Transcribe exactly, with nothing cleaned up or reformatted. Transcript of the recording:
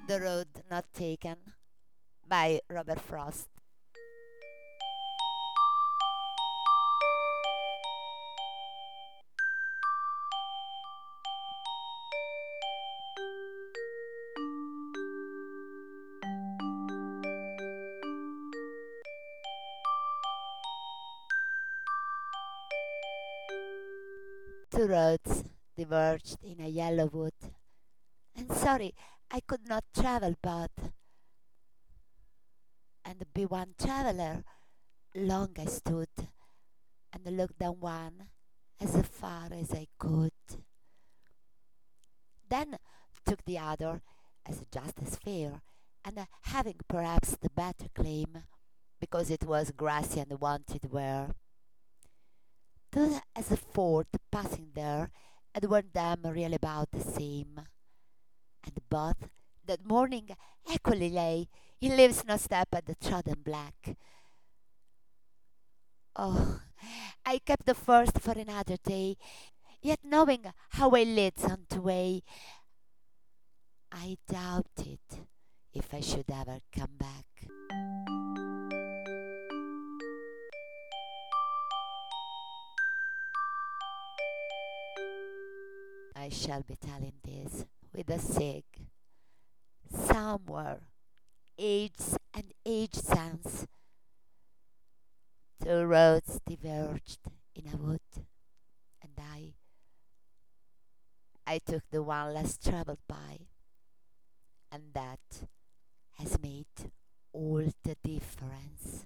The Road Not Taken by Robert Frost. Two roads diverged in a yellow wood, and sorry I could not travel but, and be one traveller. Long I stood, and looked down one as far as I could. Then took the other as just as fair, and uh, having perhaps the better claim, because it was grassy and wanted wear. Stood as a fort passing there, and were them really about the same. And both that morning equally lay, in leaves no step at the trodden black. Oh, I kept the first for another day, yet knowing how it leads on to way, I doubted if I should ever come back. I shall be telling this with a sig. Somewhere, ages and age since, two roads diverged in a wood, and I, I took the one less traveled by, and that has made all the difference.